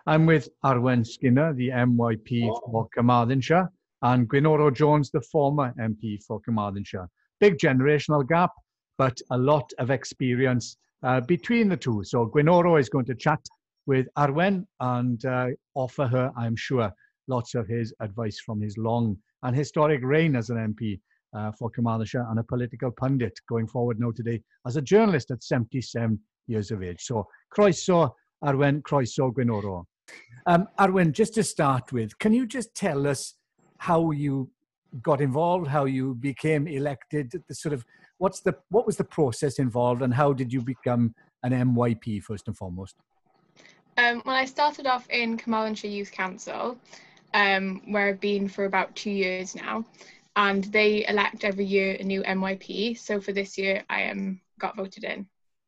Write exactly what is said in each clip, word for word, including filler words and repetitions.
I'm with Arwen Skinner, the M Y P for Carmarthenshire, and Gwenoro Jones, the former M P for Carmarthenshire. Big generational gap, but a lot of experience uh, between the two. So Gwenoro is going to chat with Arwen and uh, offer her, I'm sure, lots of his advice from his long and historic reign as an M P uh, for Carmarthenshire and a political pundit going forward now today as a journalist at seventy-seven years of age. So croeso, Arwen, croeso, Gwenoro. Um, Arwen, just to start with, can you just tell us how you got involved, how you became elected, the sort of what's the what was the process involved, and how did you become an M Y P first and foremost? Um, well, I started off in Carmarthenshire Youth Council, um, where I've been for about two years now, and they elect every year a new M Y P. So for this year, I um, got voted in.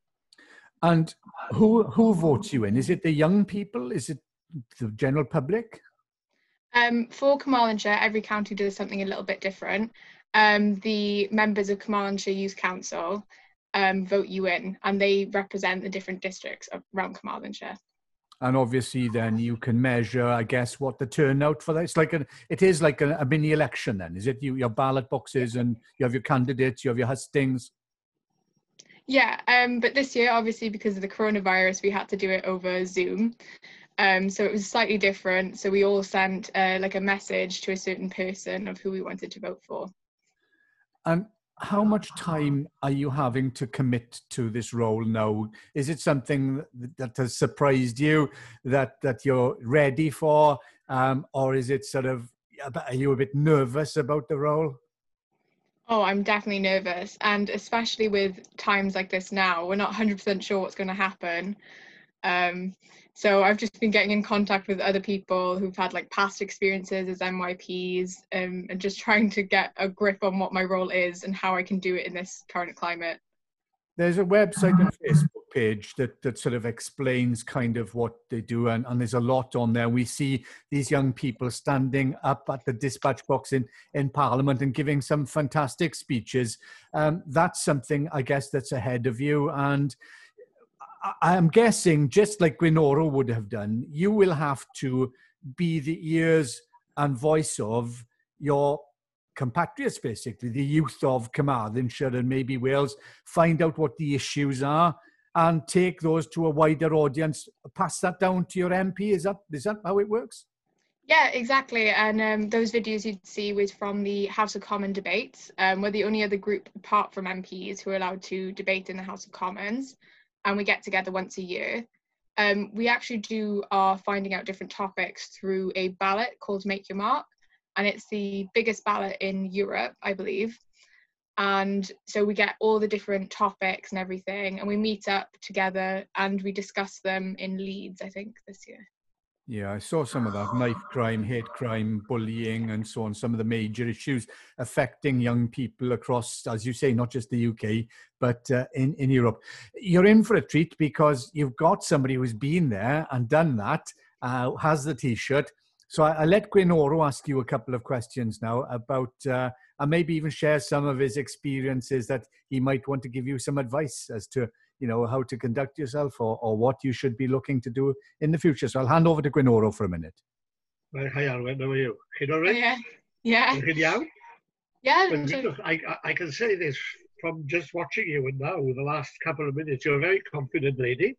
And who who votes you in? Is it the young people? Is it the general public? Um, for Carmarthenshire, every county does something a little bit different. Um, the members of Carmarthenshire Youth Council um, vote you in, and they represent the different districts around Carmarthenshire. And obviously, then you can measure, I guess, what the turnout for that. It's like a, it is like a, a mini election. Then is it? You your ballot boxes, and you have your candidates, you have your hustings. Yeah, um, but this year, obviously, because of the coronavirus, we had to do it over Zoom. Um, so it was slightly different. So we all sent uh, like a message to a certain person of who we wanted to vote for. And how much time are you having to commit to this role now? Is it something that has surprised you, that that you're ready for, um, or is it sort of, are you a bit nervous about the role? Oh, I'm definitely nervous, and especially with times like this now, we're not one hundred percent sure what's going to happen. Um, so I've just been getting in contact with other people who've had like past experiences as M Y Ps, um, and just trying to get a grip on what my role is and how I can do it in this current climate. There's a website and Facebook page that, that sort of explains kind of what they do, and, and there's a lot on there. We see these young people standing up at the dispatch box in, in Parliament and giving some fantastic speeches. Um, that's something, I guess, that's ahead of you. And I am guessing, just like Gwenoro would have done, you will have to be the ears and voice of your compatriots, basically, the youth of Carmarthenshire and maybe Wales, find out what the issues are and take those to a wider audience, pass that down to your M P. Is that, is that how it works? Yeah, exactly. And um, those videos you'd see was from the House of Commons debates. Um, we're the only other group apart from M Ps who are allowed to debate in the House of Commons. And we get together once a year. Um, we actually do our finding out different topics through a ballot called Make Your Mark, and it's the biggest ballot in Europe, I believe. And so we get all the different topics and everything, and we meet up together and we discuss them in Leeds, I think, this year. Yeah, I saw some of that, knife crime, hate crime, bullying, and so on, some of the major issues affecting young people across, as you say, not just the U K, but uh, in, in Europe. You're in for a treat because you've got somebody who's been there and done that, uh, has the T-shirt. So I, I let Gwenoro ask you a couple of questions now about, uh, and maybe even share some of his experiences that he might want to give you some advice as to, you know, how to conduct yourself or, or what you should be looking to do in the future. So I'll hand over to Gwenoro for a minute. Well, hi, Arwen. How are you? You all right? Yeah. Yeah. Yeah. Yeah. Well, look, I, I can say this from just watching you and now, the last couple of minutes. You're a very confident lady.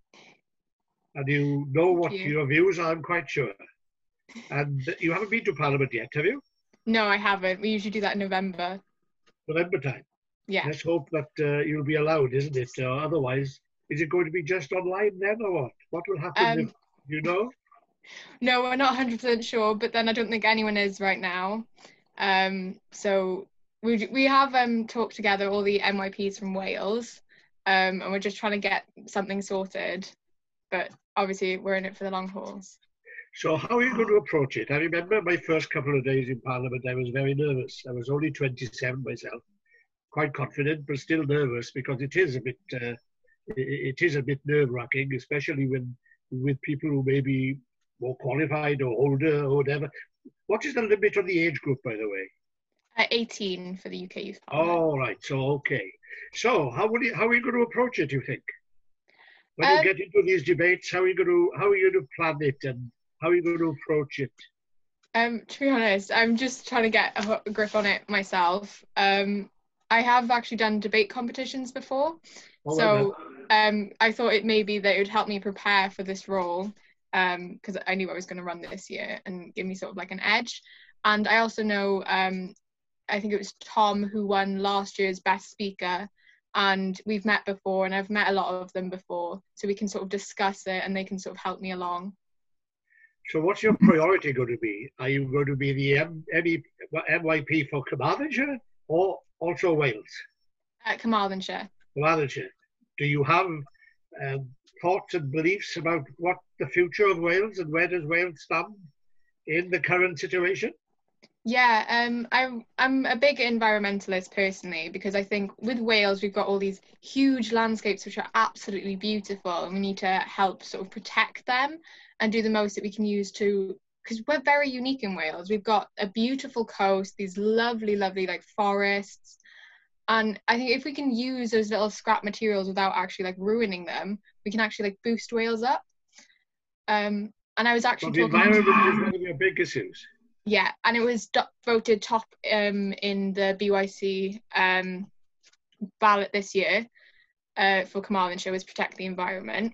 And you know Thank what you. your views are, I'm quite sure. And you haven't been to Parliament yet, have you? No, I haven't. We usually do that in November. November time. Yeah. Let's hope that uh, you'll be allowed, isn't it? Uh, otherwise, is it going to be just online then or what? What will happen Um, if, you know? No, we're not one hundred percent sure, but then I don't think anyone is right now. Um, so we we have um, talked together, all the M Y Ps from Wales, um, and we're just trying to get something sorted. But obviously, we're in it for the long hauls. So how are you going to approach it? I remember my first couple of days in Parliament, I was very nervous. I was only twenty-seven myself, quite confident, but still nervous because it is a bit, uh, it is a bit nerve-wracking, especially when with people who may be more qualified or older or whatever. What is the limit on the age group, by the way? Uh, eighteen for the U K Youth Parliament. Oh, right. So, okay. So how, will you, how are you going to approach it, do you think? When you Um, get into these debates, how are you going to how are you going to plan it and how are you going to approach it? Um, to be honest, I'm just trying to get a h- grip on it myself. Um, I have actually done debate competitions before, Oh, well done. so um, I thought it maybe that it would help me prepare for this role, um, because I knew I was going to run this year and give me sort of like an edge. And I also know, um, I think it was Tom who won last year's Best Speaker, and we've met before, and I've met a lot of them before, so we can sort of discuss it, and they can sort of help me along. So what's your priority going to be? Are you going to be the M- M Y P for Carmarthenshire or also Wales? At Carmarthenshire. Carmarthenshire. Do you have um, thoughts and beliefs about what the future of Wales and where does Wales stand in the current situation? Yeah, um, I'm I'm a big environmentalist personally, because I think with Wales we've got all these huge landscapes which are absolutely beautiful, and we need to help sort of protect them and do the most that we can use to, because we're very unique in Wales. We've got a beautiful coast, these lovely, lovely like forests, and I think if we can use those little scrap materials without actually like ruining them, we can actually like boost Wales up. Um, and I was So actually the talking environment is to, one of your big issues. yeah, and it was do- voted top um, in the B Y C um, ballot this year uh, for Carmarthenshire, was protect the environment.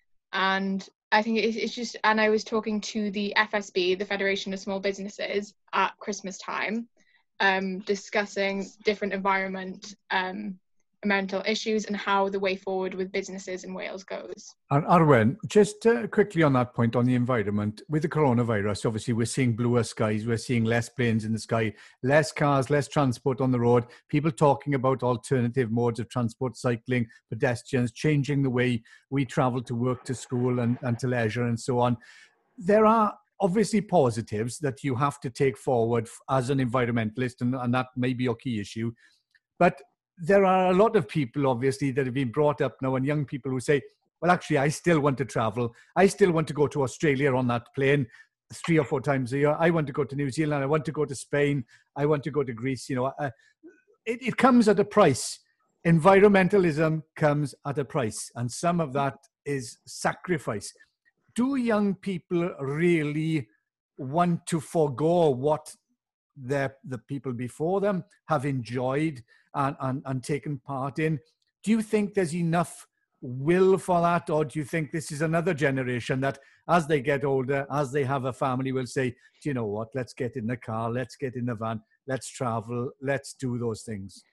And I think it's, it's just, and I was talking to the F S B, the Federation of Small Businesses, at Christmas time, um, discussing different environment um, environmental issues and how the way forward with businesses in Wales goes. And Arwen, just uh, quickly on that point on the environment, with the coronavirus, obviously we're seeing bluer skies, we're seeing less planes in the sky, less cars, less transport on the road, people talking about alternative modes of transport, cycling, pedestrians, changing the way we travel to work, to school and, and to leisure and so on. There are obviously positives that you have to take forward as an environmentalist, and, and that may be your key issue. But there are a lot of people, obviously, that have been brought up now, and young people who say, well, actually, I still want to travel. I still want to go to Australia on that plane three or four times a year. I want to go to New Zealand. I want to go to Spain. I want to go to Greece. You know, uh, it, it comes at a price. Environmentalism comes at a price, and some of that is sacrifice. Do young people really want to forego what the, the people before them have enjoyed and, and, and taken part in? Do you think there's enough will for that, or do you think this is another generation that as they get older, as they have a family, will say, do you know what, let's get in the car, let's get in the van, let's travel, let's do those things?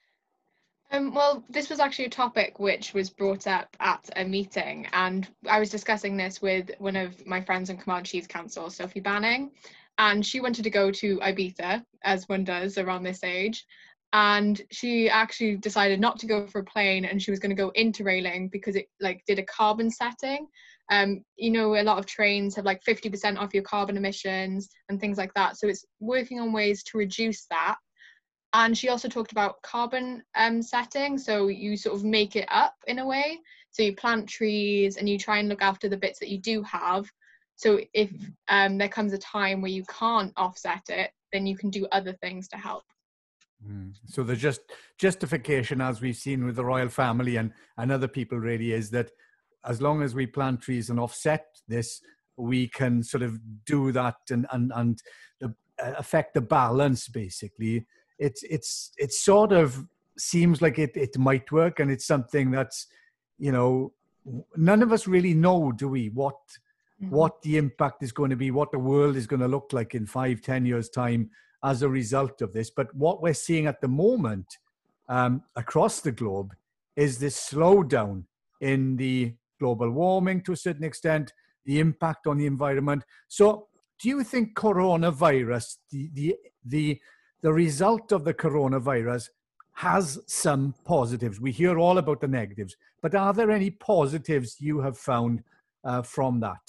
Um, well, this was actually a topic which was brought up at a meeting, and I was discussing this with one of my friends on Command Chiefs Council, Sophie Banning, and she wanted to go to Ibiza, as one does around this age, and she actually decided not to go for a plane, and she was going to go interrailing because it like did a carbon setting. Um, you know, a lot of trains have like fifty percent off your carbon emissions and things like that, so it's working on ways to reduce that. And she also talked about carbon um, setting. So you sort of make it up in a way. So you plant trees and you try and look after the bits that you do have. So if um, there comes a time where you can't offset it, then you can do other things to help. Mm. So the just justification, as we've seen with the royal family and, and other people, really is that as long as we plant trees and offset this, we can sort of do that and, and, and the, uh, affect the balance, basically. It's it's it sort of seems like it it might work, and it's something that's, you know, none of us really know, do we, what mm-hmm. what the impact is going to be, what the world is going to look like in five, ten years time as a result of this. But what we're seeing at the moment um, across the globe is this slowdown in the global warming to a certain extent, the impact on the environment. So do you think coronavirus, the the the the result of the coronavirus has some positives? We hear all about the negatives, but are there any positives you have found uh, from that?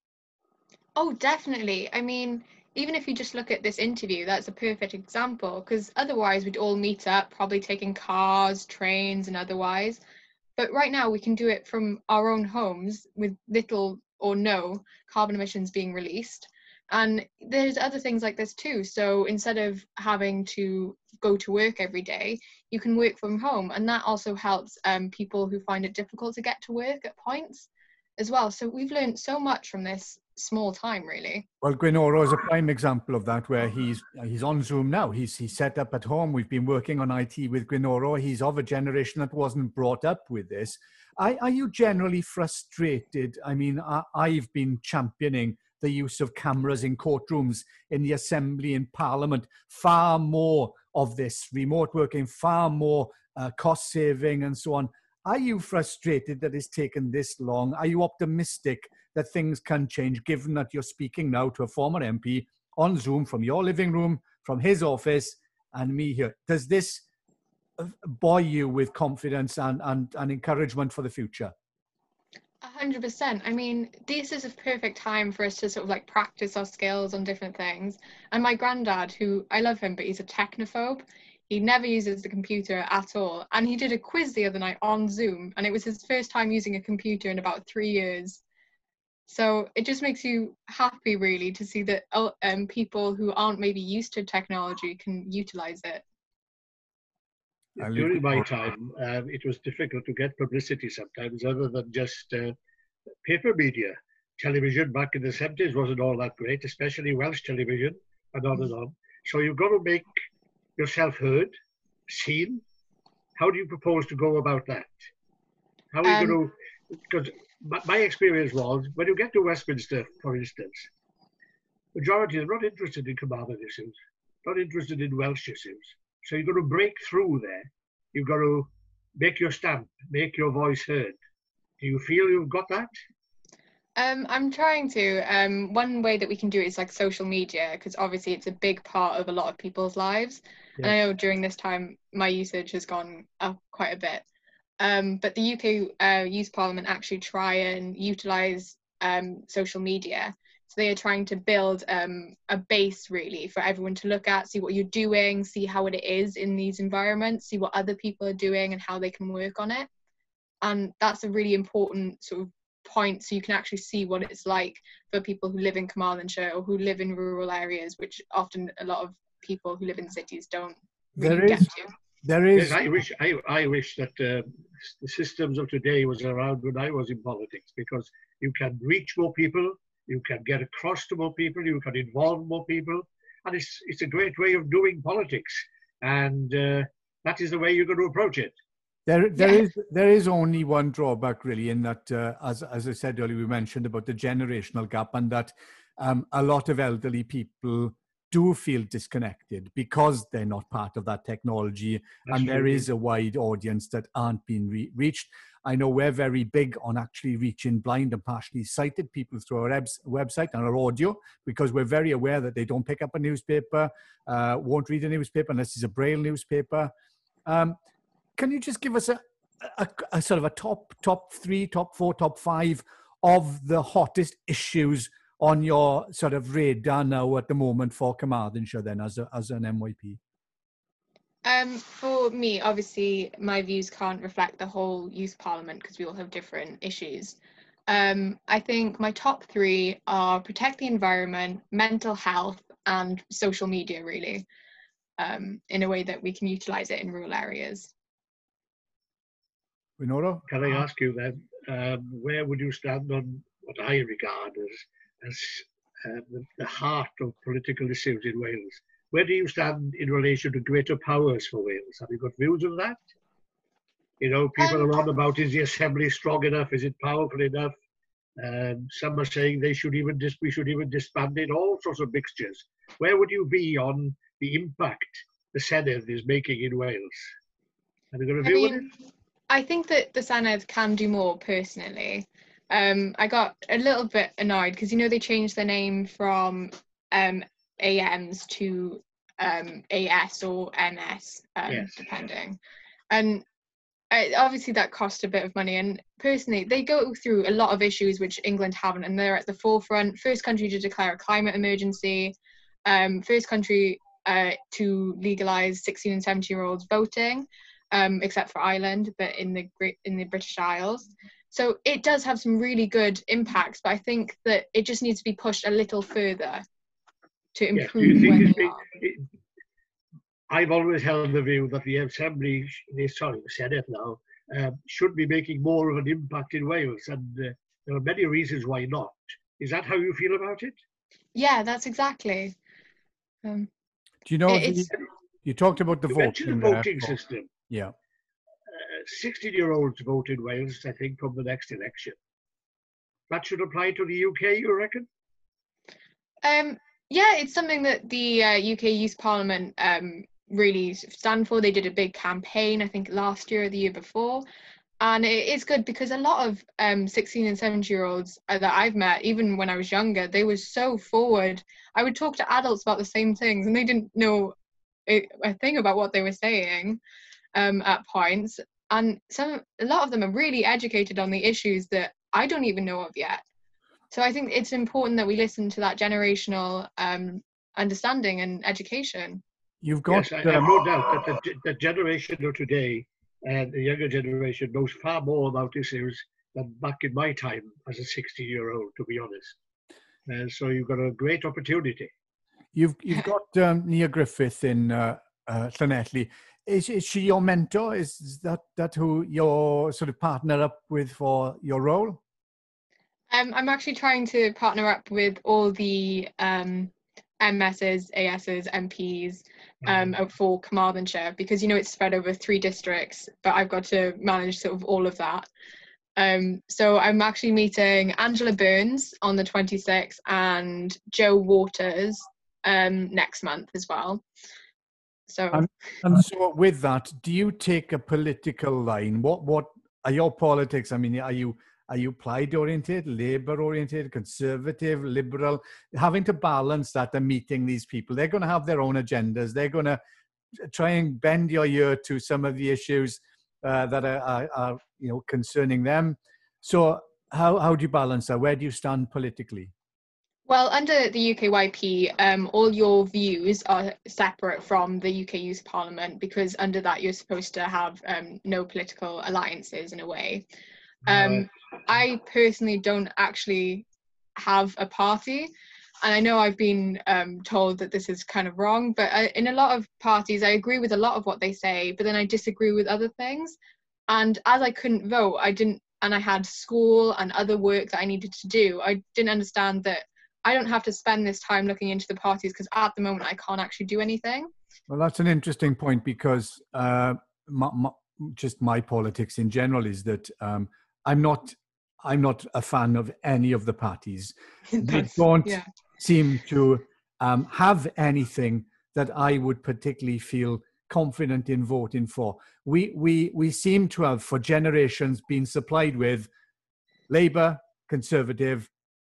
Oh, definitely. I mean, even if you just look at this interview, that's a perfect example, because otherwise we'd all meet up, probably taking cars, trains and otherwise. But right now we can do it from our own homes with little or no carbon emissions being released. And there's other things like this too. So instead of having to go to work every day, you can work from home. And that also helps um, people who find it difficult to get to work at points. as well. So we've learned so much from this small time, really. Well, Gwenoro is a prime example of that, where he's he's on Zoom now. He's he's set up at home. We've been working on I T with Gwenoro. He's of a generation that wasn't brought up with this. Are, are you generally frustrated? I mean, I, I've been championing the use of cameras in courtrooms, in the Assembly, in Parliament, far more of this remote working, far more uh, cost saving and so on. Are you frustrated that it's taken this long? Are you optimistic that things can change, given that you're speaking now to a former M P on Zoom from your living room, from his office, and me here? Does this buoy you with confidence and, and, and encouragement for the future? A hundred percent. I mean, this is a perfect time for us to sort of like practice our skills on different things. And my granddad, who I love him, but he's a technophobe. He never uses the computer at all. And he did a quiz the other night on Zoom, and it was his first time using a computer in about three years. So it just makes you happy, really, to see that um, people who aren't maybe used to technology can utilize it. During my time, um, it was difficult to get publicity sometimes, other than just uh, paper media. Television back in the seventies wasn't all that great, especially Welsh television, and on and on. So you've got to make yourself heard, seen. How do you propose to go about that? How are you um, going to, because my, my experience was, when you get to Westminster, for instance, majority are not interested in Carmarthen issues, not interested in Welsh issues. So you've got to break through there. You've got to make your stamp, make your voice heard. Do you feel you've got that? Um, I'm trying to. Um, one way that we can do it is like social media, because obviously it's a big part of a lot of people's lives. Yeah. And I know during this time, my usage has gone up quite a bit. Um, but the U K uh, Youth Parliament actually try and utilise um, social media. So they are trying to build um, a base, really, for everyone to look at, see what you're doing, see how it is in these environments, see what other people are doing and how they can work on it. And that's a really important sort of point, so you can actually see what it's like for people who live in Carmarthenshire or who live in rural areas, which often a lot of people who live in cities don't really there is, get to. There is. Yes, I wish I, I wish that uh, the systems of today was around when I was in politics, because you can reach more people, you can get across to more people, you can involve more people, and it's it's a great way of doing politics, and uh, that is the way you're going to approach it. There, there yeah. is there is only one drawback, really, in that, uh, as as I said earlier, we mentioned about the generational gap, and that um, a lot of elderly people do feel disconnected because they're not part of that technology. That's and there really is a wide audience that aren't being re reached. I know we're very big on actually reaching blind and partially sighted people through our website and our audio, because we're very aware that they don't pick up a newspaper, uh, won't read a newspaper unless it's a Braille newspaper. Um, can you just give us a, a, a sort of a top, top three, top four, top five of the hottest issues on your sort of radar now at the moment for Carmarthenshire then, as, a, as an M Y P? Um, for me, obviously, my views can't reflect the whole Youth Parliament because we all have different issues. Um, I think my top three are protect the environment, mental health, and social media, really, um, in a way that we can utilise it in rural areas. Gwenoro? Can I ask you then, um, where would you stand on what I regard as, as uh, the, the heart of political issues in Wales? Where do you stand in relation to greater powers for Wales? Have you got views on that? You know, people um, are on about, is the Assembly strong enough? Is it powerful enough? Um, some are saying they should even dis we should even disband it, all sorts of mixtures. Where would you be on the impact the Senedd is making in Wales? Have you got a view I mean, on it? I think that the Senedd can do more, personally. Um, I got a little bit annoyed because, you know, they changed their name from um, A Ms to um, A S or N S, um, yes. depending. And uh, obviously that cost a bit of money. And personally, they go through a lot of issues which England haven't, and they're at the forefront. First country to declare a climate emergency, um, first country uh, to legalise sixteen and seventeen year olds voting, um, except for Ireland, but in the Great in the British Isles. So it does have some really good impacts, but I think that it just needs to be pushed a little further to improve yeah, where they it, are. It, I've always held the view that the Assembly, sorry, the Senedd now, um, should be making more of an impact in Wales. And uh, There are many reasons why not. Is that how you feel about it? Yeah, that's exactly. Um, Do you know, it- the, it's, you talked about the You mentioned voting the there. voting for- system. Yeah. sixteen-year-olds vote in Wales, I think, from the next election. That should apply to the U K, you reckon? um, yeah, it's something that the uh, U K Youth Parliament um, really stand for. They did a big campaign, I think, last year or the year before. And it is good because a lot of um, sixteen and seventeen year olds that I've met, even when I was younger, they were so forward. I would talk to adults about the same things and they didn't know a, a thing about what they were saying um, at points. And some, a lot of them are really educated on the issues that I don't even know of yet. So I think it's important that we listen to that generational um, understanding and education. You've got, Yes, I, I've um, no doubt that the, the generation of today and the younger generation knows far more about issues than back in my time as a sixteen-year-old, to be honest. And so you've got a great opportunity. you've you've got um, Nia Griffith in uh, uh, Llanelli. Is, is she your mentor? Is, is that that who you're sort of partner up with for your role? Um, I'm actually trying to partner up with all the um, M Ss, A Ss, M Ps um, Mm. for Carmarthenshire because, you know, it's spread over three districts, but I've got to manage sort of all of that. Um, so I'm actually meeting Angela Burns on the twenty-sixth and Joe Waters um, next month as well. So And, and so with that, do you take a political line? What what are your politics? I mean, are you are you Plaid oriented, Labour oriented, Conservative, Liberal? Having to balance that and meeting these people, they're going to have their own agendas. They're going to try and bend your ear to some of the issues uh, that are, are, are you know concerning them. So how how do you balance that? Where do you stand politically? well, under the U K Y P, um, all your views are separate from the U K Youth Parliament because under that you're supposed to have um, no political alliances in a way. Um, I personally don't actually have a party, and I know I've been um, told that this is kind of wrong, but I, in a lot of parties I agree with a lot of what they say, but then I disagree with other things. And as I couldn't vote, I didn't, and I had school and other work that I needed to do, I didn't understand that I don't have to spend this time looking into the parties because at the moment I can't actually do anything. Well, that's an interesting point because uh, my, my, just my politics in general is that um, I'm not I'm not a fan of any of the parties. They don't Yeah. seem to um, have anything that I would particularly feel confident in voting for. We we we seem to have for generations been supplied with Labour, Conservative,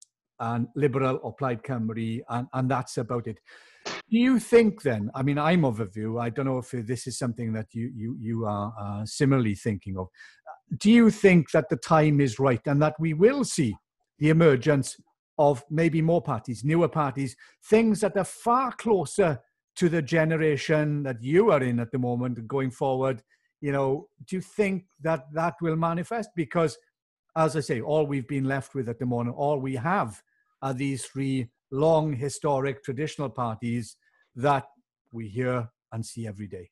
and Liberal or Plaid Cymru, and, and that's about it. Do you think then, I mean, I'm of a view, I don't know if this is something that you, you, you are uh, similarly thinking of. Do you think that the time is right and that we will see the emergence of maybe more parties, newer parties, things that are far closer to the generation that you are in at the moment going forward? You know, do you think that that will manifest? Because, as I say, all we've been left with at the moment, all we have are these three long, historic, traditional parties that we hear and see every day.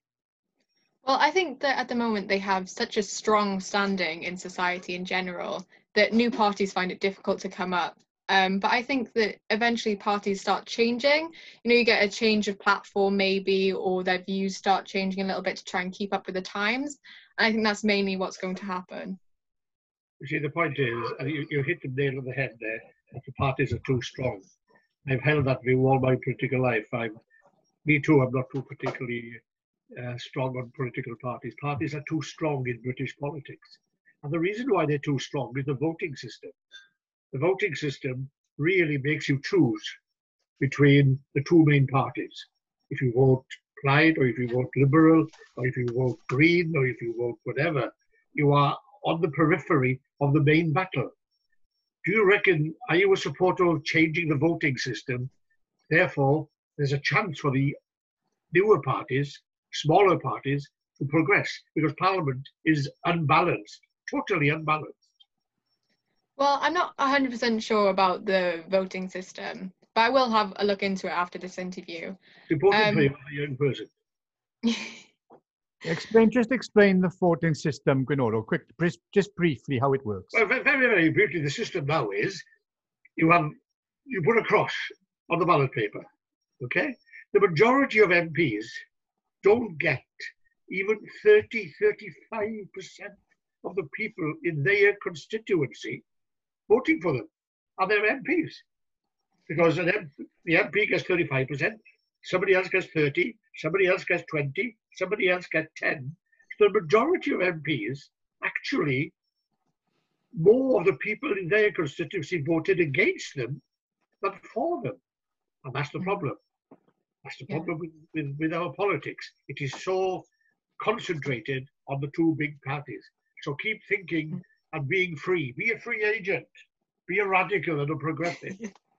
Well, I think that at the moment they have such a strong standing in society in general that new parties find it difficult to come up. Um, but I think that eventually parties start changing. You know, you get a change of platform maybe, or their views start changing a little bit to try and keep up with the times. And I think that's mainly what's going to happen. You see, the point is, uh, you, you hit the nail on the head there, that the parties are too strong. I've held that view all my political life. I'm, me too, I'm not too particularly uh, strong on political parties. Parties are too strong in British politics. And the reason why they're too strong is the voting system. The voting system really makes you choose between the two main parties. If you vote Plaid, or if you vote Liberal, or if you vote Green, or if you vote whatever, you are on the periphery of the main battle. Do you reckon, are you a supporter of changing the voting system? Therefore, there's a chance for the newer parties, smaller parties, to progress, because Parliament is unbalanced, totally unbalanced. Well, I'm not one hundred percent sure about the voting system, but I will have a look into it after this interview. It's important Um, for you as a young person. Explain, just explain the voting system, Gwenoro, quick, just briefly how it works. Well, very, very briefly, the system now is you have, you put a cross on the ballot paper, okay? The majority of M Ps don't get even thirty, thirty-five percent of the people in their constituency voting for them are their M Ps. Because an M the M P gets thirty-five percent, somebody else gets thirty, somebody else gets twenty, somebody else gets ten. So the majority of M Ps actually, more of the people in their constituency voted against them than for them. And that's the problem. That's the problem with, with, with our politics. It is so concentrated on the two big parties. So keep thinking and being free. Be a free agent. Be a radical and a progressive.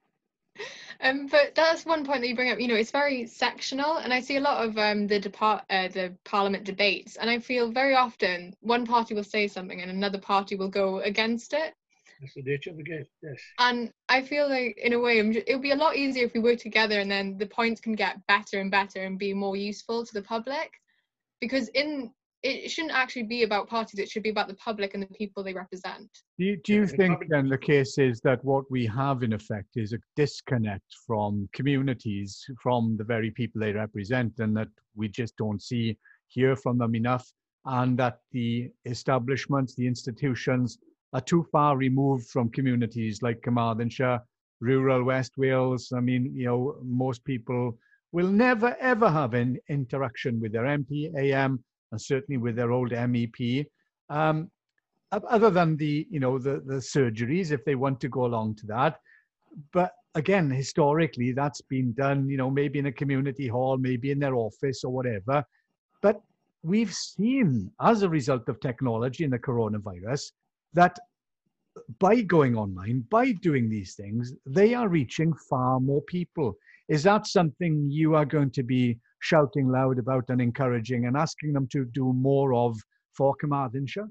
Um, but that's one point that you bring up. You know, it's very sectional, and I see a lot of um, the depart uh, the Parliament debates, and I feel very often one party will say something and another party will go against it. That's the nature of the game. Yes. And I feel like, in a way, it would be a lot easier if we work together, and then the points can get better and better and be more useful to the public. Because in it shouldn't actually be about parties; it should be about the public and the people they represent. Do you, do you think then the case is that what we have in effect is a disconnect from communities, from the very people they represent, and that we just don't see, hear from them enough, and that the establishments, the institutions are too far removed from communities like Carmarthenshire, rural West Wales? I mean, you know, most people will never ever have an interaction with their M P, A M, and certainly with their old M E P. Um, other than the, you know, the, the surgeries, if they want to go along to that. But again, historically, that's been done, you know, maybe in a community hall, maybe in their office or whatever. But we've seen, as a result of technology and the coronavirus, that by going online, by doing these things, they are reaching far more people. Is that something you are going to be shouting loud about and encouraging and asking them to do more of for Carmarthenshire?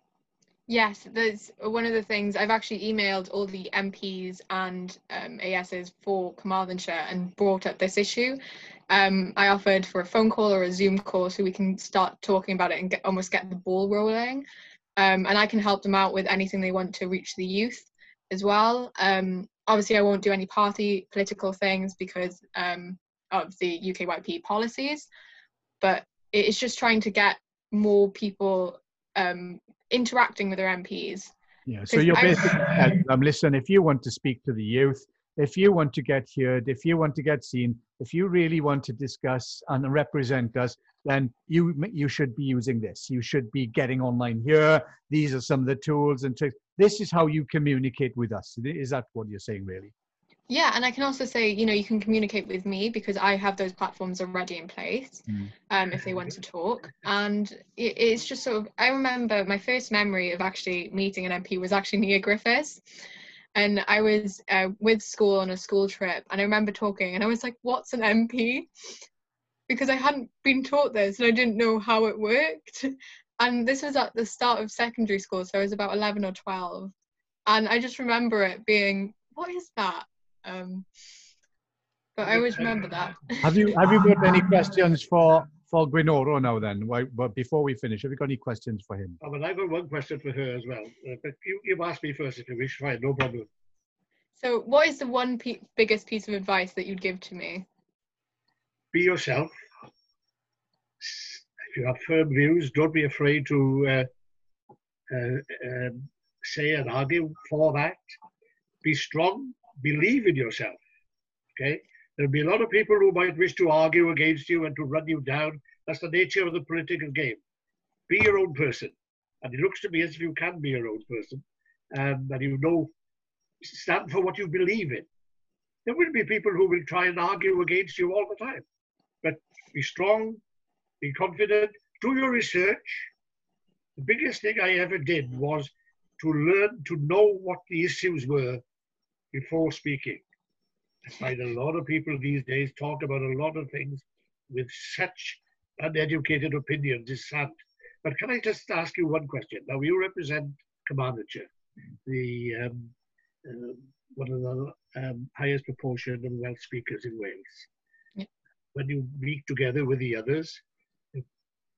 Yes, there's one of the things. I've actually emailed all the M Ps and um, A Ss for Carmarthenshire and brought up this issue. Um, I offered for a phone call or a Zoom call so we can start talking about it and get, almost get the ball rolling. Um, and I can help them out with anything they want to reach the youth as well. Um, obviously, I won't do any party political things because um, of the U K Y P policies, but it's just trying to get more people um, interacting with their M Ps. Yeah, so you're basically telling them, listen, if you want to speak to the youth, if you want to get heard, if you want to get seen, if you really want to discuss and represent us, then you you should be using this. You should be getting online here. These are some of the tools and tricks. This is how you communicate with us. Is that what you're saying, really? Yeah, and I can also say, you know, you can communicate with me because I have those platforms already in place mm. um, if they want to talk. And it, it's just sort of, I remember my first memory of actually meeting an M P was actually Nia Griffiths. And I was uh, with school on a school trip, and I remember talking, and I was like, what's an M P? Because I hadn't been taught this, and I didn't know how it worked. And this was at the start of secondary school, so I was about eleven or twelve. And I just remember it being, what is that? Um, but I always remember that. Have you have you got any questions for for Gwenoro now then? Why, but before we finish, have you got any questions for him? Oh, well, I've got one question for her as well. Uh, but you you ask me first if you wish. Fine, no problem. So, what is the one pe biggest piece of advice that you'd give to me? Be yourself. If you have firm views, don't be afraid to uh, uh, um, say and argue for that. Be strong. Believe in yourself, okay? There'll be a lot of people who might wish to argue against you and to run you down. That's the nature of the political game. Be your own person. And it looks to me as if you can be your own person, um, and you know, stand for what you believe in. There will be people who will try and argue against you all the time. But be strong, be confident, do your research. The biggest thing I ever did was to learn to know what the issues were before speaking. I find a lot of people these days talk about a lot of things with such uneducated opinions. It's sad. But can I just ask you one question? Now, you represent Carmarthenshire, the um, uh, one of the um, highest proportion of Welsh speakers in Wales. Yeah. When you meet together with the others,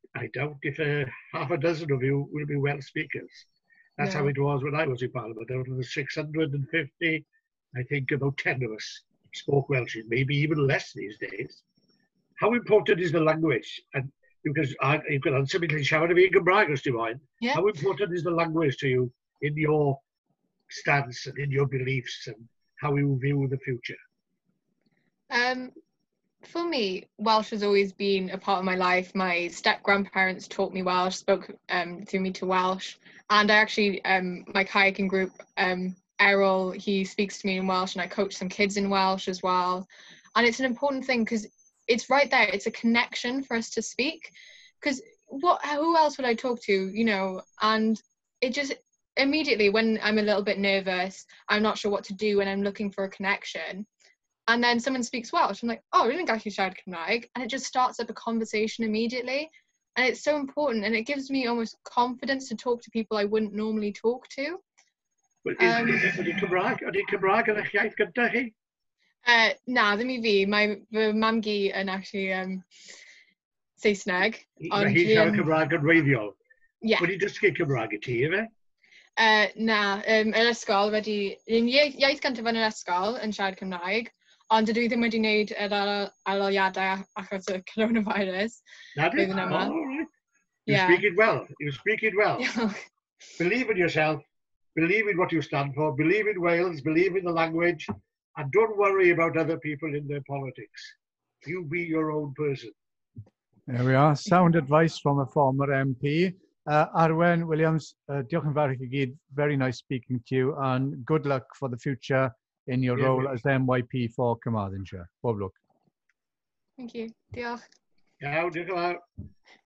I doubt if uh, half a dozen of you will be Welsh speakers. That's No. how it was when I was in Parliament. Out of the six hundred fifty, I think about ten of us spoke Welsh, maybe even less these days. How important is the language? And you can, you can answer me in siarad fi Gymraeg os ti moyn. Yeah. How important is the language to you in your stance and in your beliefs and how you view the future? Um, for me, Welsh has always been a part of my life. My step-grandparents taught me Welsh, spoke um, through me to Welsh. And I actually, um, my kayaking group, um, Errol, he speaks to me in Welsh, and I coach some kids in Welsh as well. And it's an important thing because it's right there. It's a connection for us to speak. Because what, who else would I talk to, you know? And it just, immediately when I'm a little bit nervous, I'm not sure what to do and I'm looking for a connection. And then someone speaks Welsh, I'm like, oh, I didn't actually siarad Cymraeg. And it just starts up a conversation immediately. And it's so important. And it gives me almost confidence to talk to people I wouldn't normally talk to. Well, is, um, is, ydy Cymraeg, ydy Cymraeg yn eich iaith gyda chi? Uh, na, ddim I fi. My fy mam gi yn actually um, Saesneg. Mae hi siarad Cymraeg yn weiddiol? Yeah. Wedi dysgu Cymraeg i ti, efe? Uh, na, um, yr ysgol wedi... Iaith gyntaf yn yr ysgol yn siarad Cymraeg, ond dydw i ddim wedi gwneud yr aroliadau achos y coronavirus. Na di? Oh, all right. You yeah. speak it well. You speak it well. Believe in yourself. Believe in what you stand for. Believe in Wales. Believe in the language. And don't worry about other people in their politics. You be your own person. There we are. Sound advice from a former M P. Uh, Arwen Williams, uh, diolch yn fawr i chi gyd. Very nice speaking to you, and good luck for the future in your yeah, role yeah. as M Y P for Carmarthenshire. Bob luck. Thank you. Diolch. Iawn, diolch yn fawr.